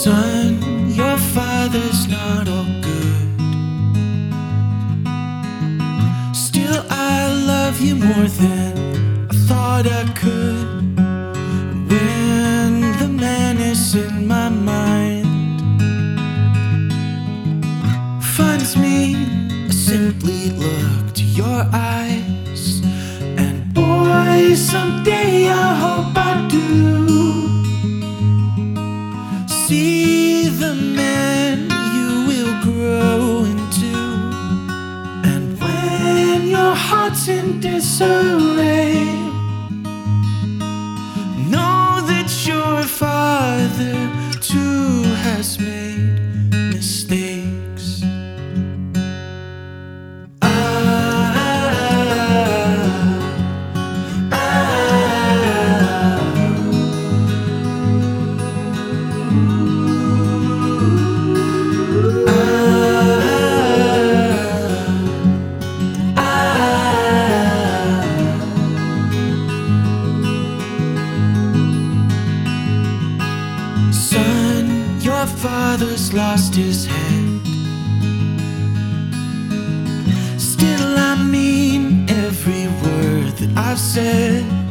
Son, your father's not all good. Still, I love you more than I thought I could. When the man is in my mind finds me, I simply look to your eyes. And boy, someday I hope I do see the man you will grow into. And when your heart's in disarray, know that your father too has made mistakes. Son, your father's lost his head. Still, I mean every word that I've said.